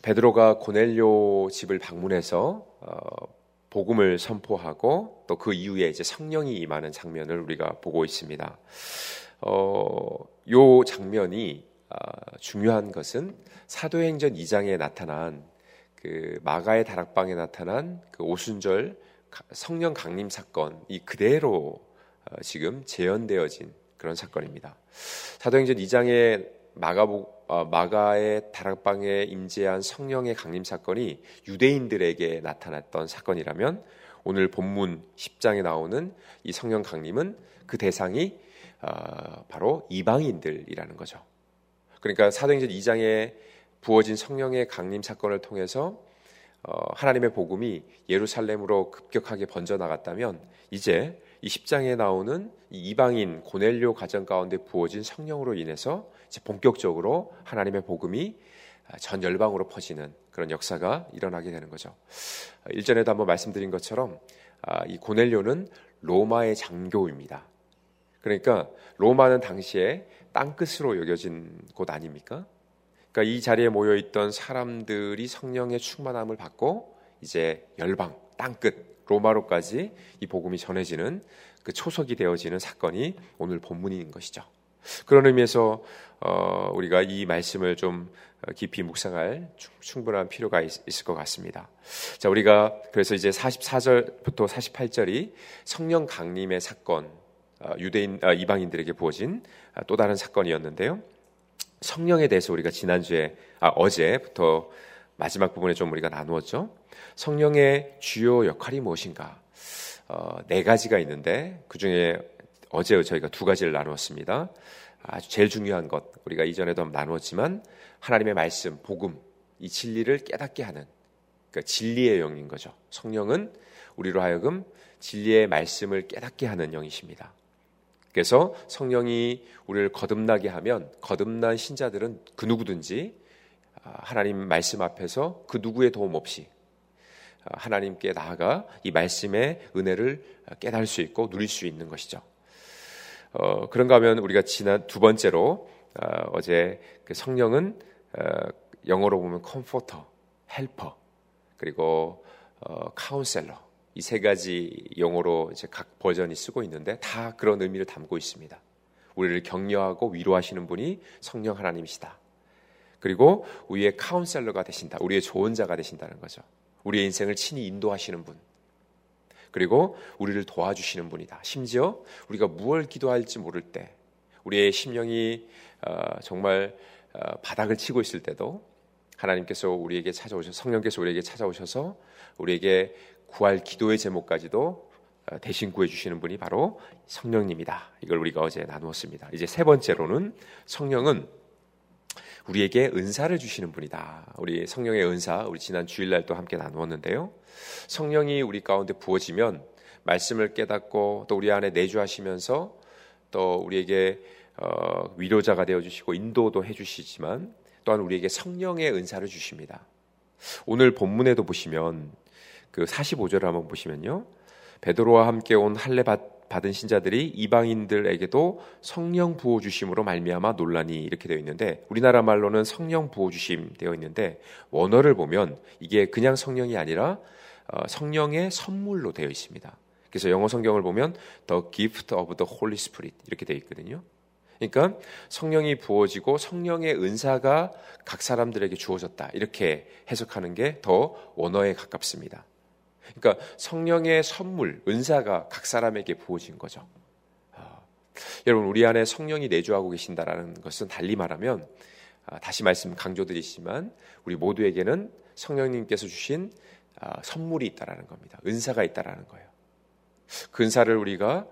베드로가 고넬료 집을 방문해서 복음을 선포하고 또 그 이후에 이제 성령이 임하는 장면을 우리가 보고 있습니다. 요 장면이 중요한 것은 사도행전 2장에 나타난 그 마가의 다락방에 나타난 그 오순절 성령 강림 사건이 그대로 지금 재현되어진 그런 사건입니다. 사도행전 2장에 마가의 다락방에 임재한 성령의 강림 사건이 유대인들에게 나타났던 사건이라면 오늘 본문 10장에 나오는 이 성령 강림은 그 대상이 바로 이방인들이라는 거죠. 그러니까 사도행전 2장에 부어진 성령의 강림 사건을 통해서 하나님의 복음이 예루살렘으로 급격하게 번져나갔다면 이제 이 10장에 나오는 이 이방인 고넬료 가정 가운데 부어진 성령으로 인해서 이제 본격적으로 하나님의 복음이 전 열방으로 퍼지는 그런 역사가 일어나게 되는 거죠. 일전에도 한번 말씀드린 것처럼 이 고넬료는 로마의 장교입니다. 그러니까 로마는 당시에 땅끝으로 여겨진 곳 아닙니까? 그러니까 이 자리에 모여있던 사람들이 성령의 충만함을 받고 이제 열방, 땅끝, 로마로까지 이 복음이 전해지는 그 초석이 되어지는 사건이 오늘 본문인 것이죠. 그런 의미에서 우리가 이 말씀을 좀 깊이 묵상할 충분한 필요가 있을 것 같습니다. 자, 우리가 그래서 이제 44절부터 48절이 성령 강림의 사건, 이방인들에게 부어진 또 다른 사건이었는데요. 성령에 대해서 우리가 어제부터 마지막 부분에 좀 우리가 나누었죠. 성령의 주요 역할이 무엇인가? 네 가지가 있는데 그 중에 어제 저희가 두 가지를 나누었습니다. 아주 제일 중요한 것, 우리가 이전에도 나누었지만 하나님의 말씀, 복음, 이 진리를 깨닫게 하는 그러니까 진리의 영인 거죠. 성령은 우리로 하여금 진리의 말씀을 깨닫게 하는 영이십니다. 그래서 성령이 우리를 거듭나게 하면 거듭난 신자들은 그 누구든지 하나님 말씀 앞에서 그 누구의 도움 없이 하나님께 나아가 이 말씀의 은혜를 깨달을 수 있고 누릴 수 있는 것이죠. 그런가 하면 우리가 지난 두 번째로 어제 그 성령은 영어로 보면 컴포터, 헬퍼, 그리고 카운셀러 이 세 가지 용어로 이제 각 버전이 쓰고 있는데 다 그런 의미를 담고 있습니다. 우리를 격려하고 위로하시는 분이 성령 하나님이시다. 그리고 우리의 카운셀러가 되신다. 우리의 조언자가 되신다는 거죠. 우리의 인생을 친히 인도하시는 분. 그리고 우리를 도와주시는 분이다. 심지어 우리가 무엇을 기도할지 모를 때 우리의 심령이 정말 바닥을 치고 있을 때도 하나님께서 우리에게 성령께서 우리에게 찾아오셔서 우리에게 구할 기도의 제목까지도 대신 구해주시는 분이 바로 성령님이다. 이걸 우리가 어제 나누었습니다. 이제 세 번째로는 성령은 우리에게 은사를 주시는 분이다. 우리 성령의 은사, 우리 지난 주일날 또 함께 나누었는데요. 성령이 우리 가운데 부어지면 말씀을 깨닫고 또 우리 안에 내주하시면서 또 우리에게 위로자가 되어주시고 인도도 해주시지만 또한 우리에게 성령의 은사를 주십니다. 오늘 본문에도 보시면 그 45절을 한번 보시면요. 베드로와 함께 온 할례 받은 신자들이 이방인들에게도 성령 부어 주심으로 말미암아 논란이 이렇게 되어 있는데 우리나라 말로는 성령 부어 주심 되어 있는데 원어를 보면 이게 그냥 성령이 아니라 성령의 선물로 되어 있습니다. 그래서 영어 성경을 보면 The gift of the Holy Spirit 이렇게 되어 있거든요. 그러니까 성령이 부어지고 성령의 은사가 각 사람들에게 주어졌다 이렇게 해석하는 게 더 원어에 가깝습니다. 그러니까 성령의 선물, 은사가 각 사람에게 부어진 거죠. 여러분 우리 안에 성령이 내주하고 계신다라는 것은 달리 말하면 다시 말씀 강조드리지만 우리 모두에게는 성령님께서 주신 선물이 있다라는 겁니다. 은사가 있다라는 거예요. 그 은사를 우리가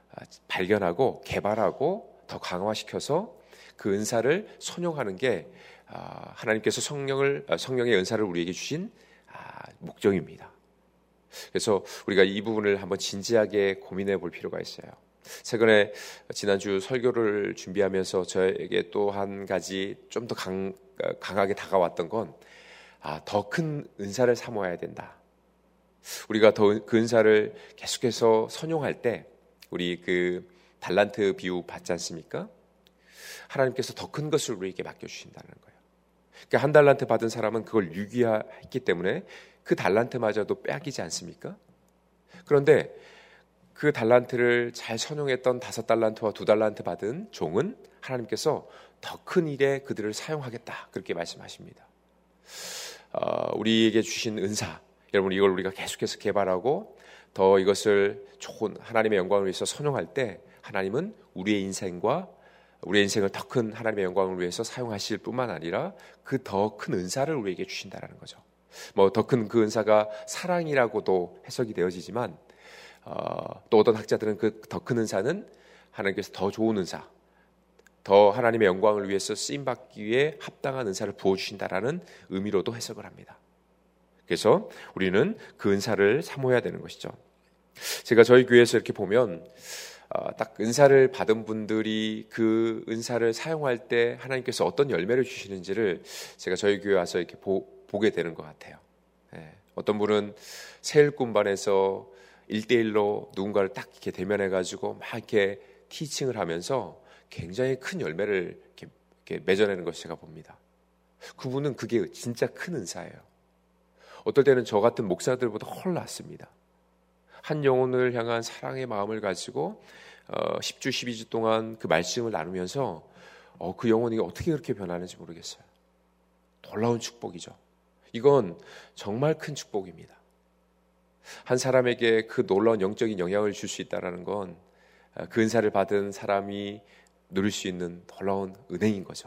발견하고 개발하고 더 강화시켜서 그 은사를 선용하는 게 하나님께서 성령의 은사를 우리에게 주신 목적입니다. 그래서 우리가 이 부분을 한번 진지하게 고민해 볼 필요가 있어요. 최근에 지난주 설교를 준비하면서 저에게 또 한 가지 좀 더 강하게 다가왔던 건 더 큰 은사를 사모해야 된다. 우리가 더 그 은사를 계속해서 선용할 때 우리 그 달란트 비유 받지 않습니까? 하나님께서 더 큰 것을 우리에게 맡겨주신다는 거예요. 그러니까 한 달란트 받은 사람은 그걸 유기했기 때문에 그 달란트마저도 빼앗기지 않습니까? 그런데 그 달란트를 잘 선용했던 5달란트와 2달란트 받은 종은 하나님께서 더 큰 일에 그들을 사용하겠다, 그렇게 말씀하십니다. 우리에게 주신 은사, 여러분, 이걸 우리가 계속해서 개발하고 더 이것을 좋은 하나님의 영광을 위해서 선용할 때 하나님은 우리의 인생을 더 큰 하나님의 영광을 위해서 사용하실 뿐만 아니라 그 더 큰 은사를 우리에게 주신다는 거죠. 더 큰 그 은사가 사랑이라고도 해석이 되어지지만 또 어떤 학자들은 그 더 큰 은사는 하나님께서 더 좋은 은사, 더 하나님의 영광을 위해서 쓰임받기 위해 합당한 은사를 부어주신다라는 의미로도 해석을 합니다. 그래서 우리는 그 은사를 사모해야 되는 것이죠. 제가 저희 교회에서 이렇게 보면 딱 은사를 받은 분들이 그 은사를 사용할 때 하나님께서 어떤 열매를 주시는지를 제가 저희 교회 와서 이렇게 보게 되는 것 같아요. 어떤 분은 세일꾼반에서 1대1로 누군가를 딱 이렇게 대면해가지고 막 이렇게 티칭을 하면서 굉장히 큰 열매를 이렇게 맺어내는 것을 제가 봅니다. 그분은 그게 진짜 큰 은사예요. 어떨 때는 저 같은 목사들보다 훨 낫습니다. 한 영혼을 향한 사랑의 마음을 가지고 10주, 12주 동안 그 말씀을 나누면서 그 영혼이 어떻게 그렇게 변하는지 모르겠어요. 놀라운 축복이죠. 이건 정말 큰 축복입니다. 한 사람에게 그 놀라운 영적인 영향을 줄 수 있다는 건 그 은사를 받은 사람이 누릴 수 있는 놀라운 은행인 거죠.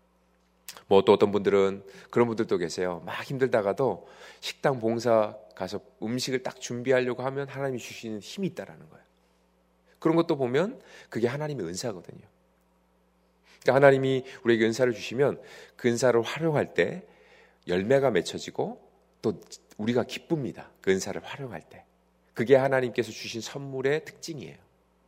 또 어떤 분들은 그런 분들도 계세요. 막 힘들다가도 식당 봉사 가서 음식을 딱 준비하려고 하면 하나님이 주시는 힘이 있다라는 거예요. 그런 것도 보면 그게 하나님의 은사거든요. 그러니까 하나님이 우리에게 은사를 주시면 그 은사를 활용할 때 열매가 맺혀지고 또 우리가 기쁩니다. 그 은사를 활용할 때. 그게 하나님께서 주신 선물의 특징이에요.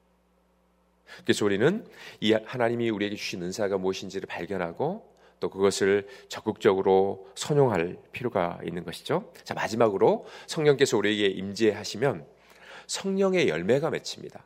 그래서 우리는 이 하나님이 우리에게 주신 은사가 무엇인지를 발견하고 또 그것을 적극적으로 선용할 필요가 있는 것이죠. 자, 마지막으로 성령께서 우리에게 임재하시면 성령의 열매가 맺힙니다.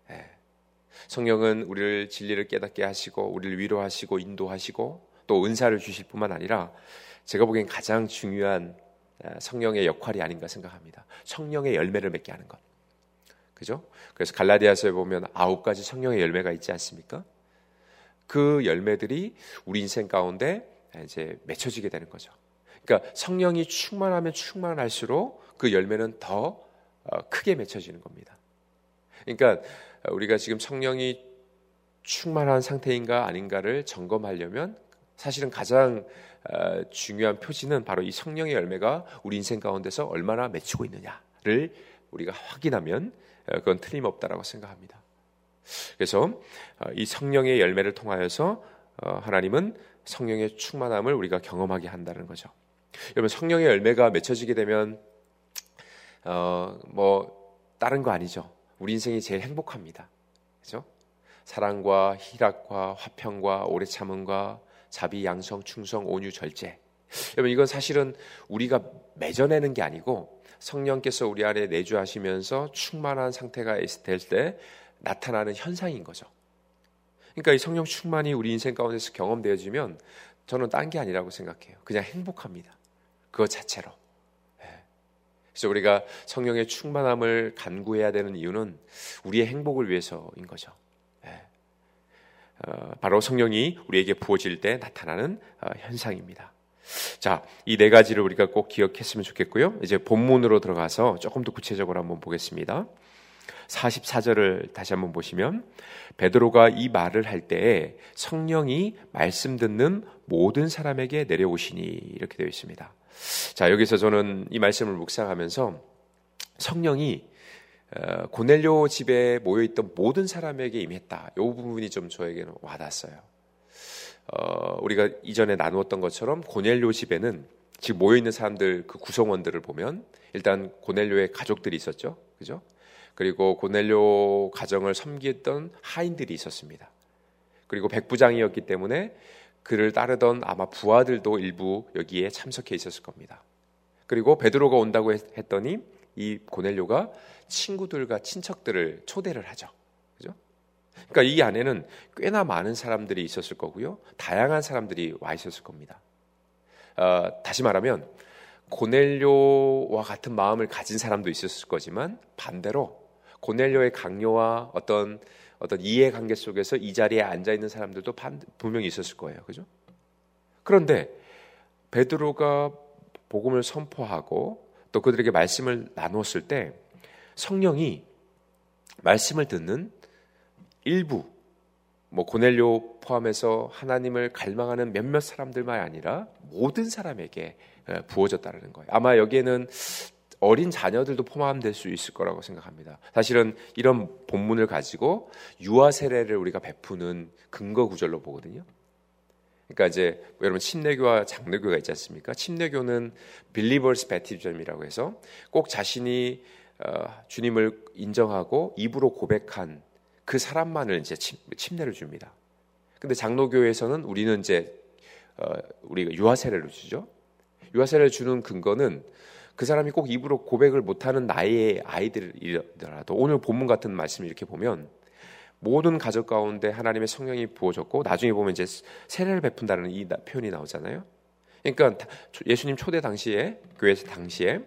성령은 우리를 진리를 깨닫게 하시고 우리를 위로하시고 인도하시고 또 은사를 주실 뿐만 아니라 제가 보기엔 가장 중요한 성령의 역할이 아닌가 생각합니다. 성령의 열매를 맺게 하는 것. 그죠? 그래서 갈라디아서에 보면 9가지 성령의 열매가 있지 않습니까? 그 열매들이 우리 인생 가운데 이제 맺혀지게 되는 거죠. 그러니까 성령이 충만하면 충만할수록 그 열매는 더 크게 맺혀지는 겁니다. 그러니까 우리가 지금 성령이 충만한 상태인가 아닌가를 점검하려면 사실은 가장 중요한 표지는 바로 이 성령의 열매가 우리 인생 가운데서 얼마나 맺히고 있느냐를 우리가 확인하면 그건 틀림없다라고 생각합니다. 그래서 이 성령의 열매를 통하여서 하나님은 성령의 충만함을 우리가 경험하게 한다는 거죠. 여러분, 성령의 열매가 맺혀지게 되면 다른 거 아니죠. 우리 인생이 제일 행복합니다. 그렇죠? 사랑과 희락과 화평과 오래 참음과 자비, 양성, 충성, 온유, 절제. 여러분, 이건 사실은 우리가 맺어내는 게 아니고 성령께서 우리 안에 내주하시면서 충만한 상태가 될 때 나타나는 현상인 거죠. 그러니까 이 성령 충만이 우리 인생 가운데서 경험되어지면 저는 딴 게 아니라고 생각해요. 그냥 행복합니다. 그것 자체로. 그래서 우리가 성령의 충만함을 간구해야 되는 이유는 우리의 행복을 위해서인 거죠. 바로 성령이 우리에게 부어질 때 나타나는 현상입니다. 자, 이 4가지를 우리가 꼭 기억했으면 좋겠고요. 이제 본문으로 들어가서 조금 더 구체적으로 한번 보겠습니다. 44절을 다시 한번 보시면 베드로가 이 말을 할 때에 성령이 말씀 듣는 모든 사람에게 내려오시니 이렇게 되어 있습니다. 자, 여기서 저는 이 말씀을 묵상하면서 성령이 고넬료 집에 모여있던 모든 사람에게 임했다. 이 부분이 좀 저에게는 와닿았어요. 우리가 이전에 나누었던 것처럼 고넬료 집에는 지금 모여있는 사람들 그 구성원들을 보면 일단 고넬료의 가족들이 있었죠. 그죠? 그리고 고넬료 가정을 섬기던 하인들이 있었습니다. 그리고 백부장이었기 때문에 그를 따르던 아마 부하들도 일부 여기에 참석해 있었을 겁니다. 그리고 베드로가 온다고 했더니 이 고넬료가 친구들과 친척들을 초대를 하죠. 그죠? 그러니까 이 안에는 꽤나 많은 사람들이 있었을 거고요. 다양한 사람들이 와 있었을 겁니다. 다시 말하면 고넬료와 같은 마음을 가진 사람도 있었을 거지만 반대로 고넬료의 강요와 어떤 이해관계 속에서 이 자리에 앉아 있는 사람들도 분명히 있었을 거예요. 그죠? 그런데 베드로가 복음을 선포하고 또 그들에게 말씀을 나누었을 때 성령이 말씀을 듣는 일부, 고넬료 포함해서 하나님을 갈망하는 몇몇 사람들만 아니라 모든 사람에게 부어졌다는 거예요. 아마 여기에는 어린 자녀들도 포함될 수 있을 거라고 생각합니다. 사실은 이런 본문을 가지고 유아 세례를 우리가 베푸는 근거 구절로 보거든요. 그러니까 이제 여러분 침례교와 장로교가 있지 않습니까? 침례교는 Believers Baptism이라고 해서 꼭 자신이 주님을 인정하고 입으로 고백한 그 사람만을 이제 침례를 줍니다. 근데 장로교에서는 우리는 이제 우리가 유아 세례를 주죠. 유아 세례를 주는 근거는 그 사람이 꼭 입으로 고백을 못하는 나이의 아이들이더라도 오늘 본문 같은 말씀을 이렇게 보면 모든 가족 가운데 하나님의 성령이 부어졌고 나중에 보면 이제 세례를 베푼다는 이 표현이 나오잖아요. 그러니까 예수님 초대 당시에 교회 당시에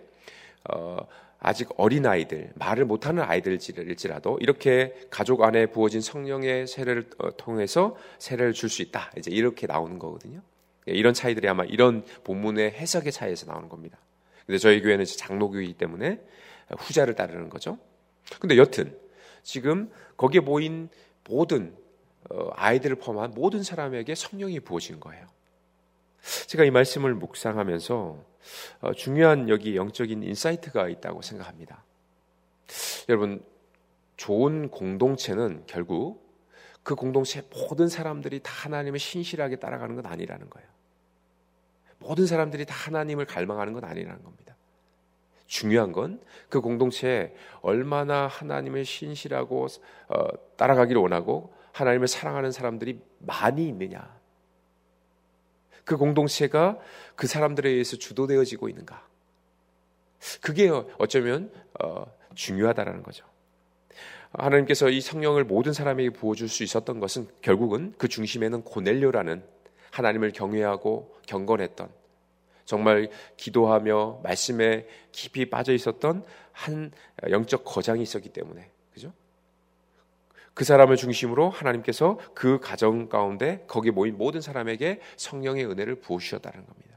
아직 어린 아이들, 말을 못하는 아이들일지라도 이렇게 가족 안에 부어진 성령의 세례를 통해서 세례를 줄 수 있다. 이제 이렇게 나오는 거거든요. 이런 차이들이 아마 이런 본문의 해석의 차이에서 나오는 겁니다. 근데 저희 교회는 장로교이기 때문에 후자를 따르는 거죠. 근데 여튼 지금 거기에 모인 모든 아이들을 포함한 모든 사람에게 성령이 부어진 거예요. 제가 이 말씀을 묵상하면서 중요한 여기 영적인 인사이트가 있다고 생각합니다. 여러분, 좋은 공동체는 결국 그 공동체 모든 사람들이 다 하나님을 신실하게 따라가는 건 아니라는 거예요. 모든 사람들이 다 하나님을 갈망하는 건 아니라는 겁니다. 중요한 건 그 공동체에 얼마나 하나님을 신실하고 따라가기를 원하고 하나님을 사랑하는 사람들이 많이 있느냐. 그 공동체가 그 사람들에 의해서 주도되어지고 있는가. 그게 어쩌면 중요하다라는 거죠. 하나님께서 이 성령을 모든 사람에게 부어줄 수 있었던 것은 결국은 그 중심에는 고넬료라는 하나님을 경외하고 경건했던 정말 기도하며 말씀에 깊이 빠져 있었던 한 영적 거장이 있었기 때문에 그죠? 그 사람을 중심으로 하나님께서 그 가정 가운데 거기에 모인 모든 사람에게 성령의 은혜를 부어주셨다는 겁니다.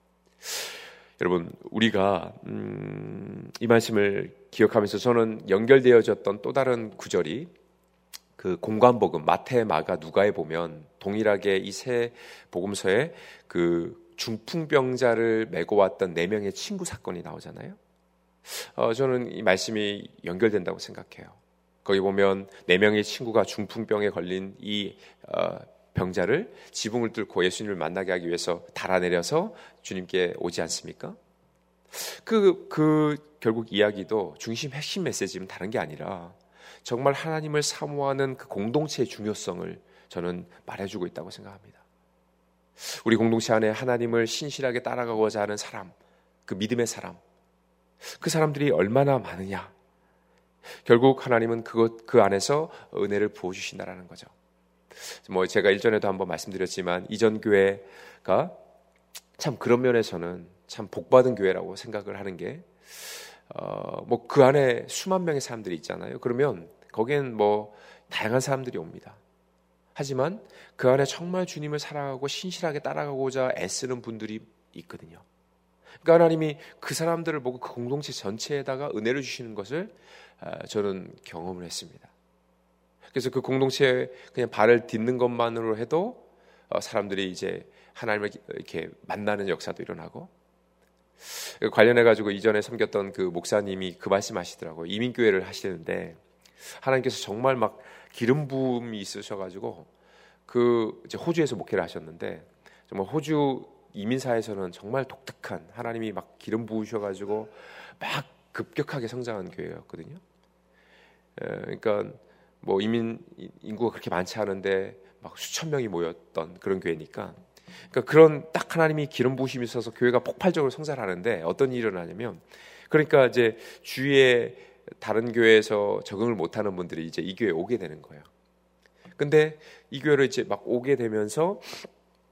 여러분 우리가 이 말씀을 기억하면서 저는 연결되어졌던 또 다른 구절이 그 공관복음 마태, 마가, 누가에 보면 동일하게 이 세 복음서에 그 중풍병자를 메고 왔던 4명의 친구 사건이 나오잖아요. 저는 이 말씀이 연결된다고 생각해요. 거기 보면 4명의 친구가 중풍병에 걸린 이 병자를 지붕을 뚫고 예수님을 만나게 하기 위해서 달아내려서 주님께 오지 않습니까? 결국 이야기도 중심 핵심 메시지는 다른 게 아니라 정말 하나님을 사모하는 그 공동체의 중요성을 저는 말해주고 있다고 생각합니다. 우리 공동체 안에 하나님을 신실하게 따라가고자 하는 사람, 그 믿음의 사람, 그 사람들이 얼마나 많으냐. 결국 하나님은 그 안에서 은혜를 부어주신다라는 거죠. 제가 일전에도 한번 말씀드렸지만 이전 교회가 참 그런 면에서는 참 복받은 교회라고 생각을 하는 게 그 안에 수만 명의 사람들이 있잖아요. 그러면 거기엔 다양한 사람들이 옵니다. 하지만 그 안에 정말 주님을 사랑하고 신실하게 따라가고자 애쓰는 분들이 있거든요. 그러니까 하나님이 그 사람들을 보고 그 공동체 전체에다가 은혜를 주시는 것을 저는 경험을 했습니다. 그래서 그 공동체에 그냥 발을 딛는 것만으로 해도 사람들이 이제 하나님을 이렇게 만나는 역사도 일어나고 관련해가지고 이전에 섬겼던 그 목사님이 그 말씀하시더라고요. 이민교회를 하시는데 하나님께서 정말 막 기름 부음이 있으셔가지고 이제 호주에서 목회를 하셨는데 정말 호주 이민사에서는 정말 독특한 하나님이 막 기름 부으셔가지고 막 급격하게 성장한 교회였거든요. 그러니까 이민 인구가 그렇게 많지 않은데 막 수천 명이 모였던 그런 교회니까 그러니까 그런 딱 하나님이 기름 부으심이 있어서 교회가 폭발적으로 성장하는데 어떤 일이 일어나냐면 그러니까 이제 주위에 다른 교회에서 적응을 못하는 분들이 이제 이 교회에 오게 되는 거예요. 근데 이 교회로 이제 막 오게 되면서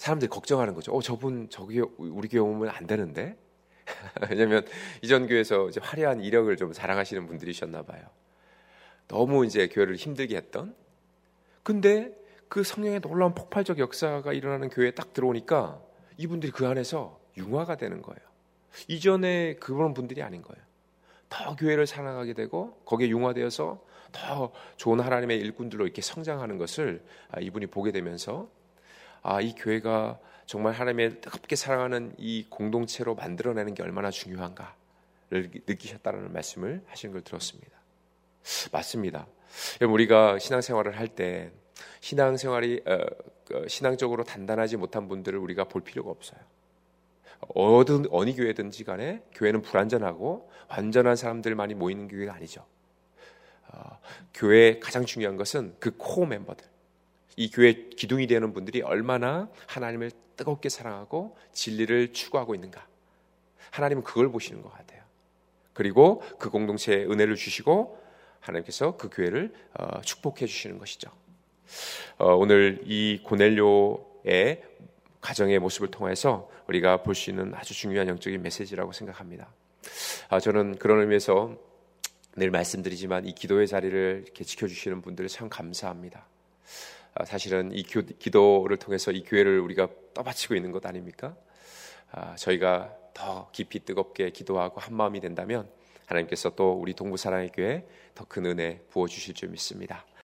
사람들이 걱정하는 거죠. 저분 저기 우리 교회 오면 안 되는데. 왜냐하면 이전 교회에서 이제 화려한 이력을 좀 자랑하시는 분들이셨나 봐요. 너무 이제 교회를 힘들게 했던. 근데 그 성령의 놀라운 폭발적 역사가 일어나는 교회에 딱 들어오니까 이분들이 그 안에서 융화가 되는 거예요. 이전에 그런 분들이 아닌 거예요. 더 교회를 사랑하게 되고 거기에 융화되어서 더 좋은 하나님의 일꾼들로 이렇게 성장하는 것을 이분이 보게 되면서 이 교회가 정말 하나님의 뜨겁게 사랑하는 이 공동체로 만들어내는 게 얼마나 중요한가를 느끼셨다는 말씀을 하신 걸 들었습니다. 맞습니다. 여러분, 우리가 신앙생활을 할 때 신앙생활이 신앙적으로 단단하지 못한 분들을 우리가 볼 필요가 없어요. 어느 교회든지 간에 교회는 불완전하고 완전한 사람들 많이 모이는 교회가 아니죠. 교회의 가장 중요한 것은 그 코어 멤버들, 이 교회 기둥이 되는 분들이 얼마나 하나님을 뜨겁게 사랑하고 진리를 추구하고 있는가. 하나님은 그걸 보시는 것 같아요. 그리고 그 공동체에 은혜를 주시고 하나님께서 그 교회를 축복해 주시는 것이죠. 오늘 이 고넬료의 가정의 모습을 통해서 우리가 볼 수 있는 아주 중요한 영적인 메시지라고 생각합니다. 저는 그런 의미에서 늘 말씀드리지만 이 기도의 자리를 이렇게 지켜주시는 분들을 참 감사합니다. 사실은 이 기도를 통해서 이 교회를 우리가 떠받치고 있는 것 아닙니까? 저희가 더 깊이 뜨겁게 기도하고 한 마음이 된다면 하나님께서 또 우리 동부사랑의 교회에 더 큰 은혜 부어주실 줄 믿습니다.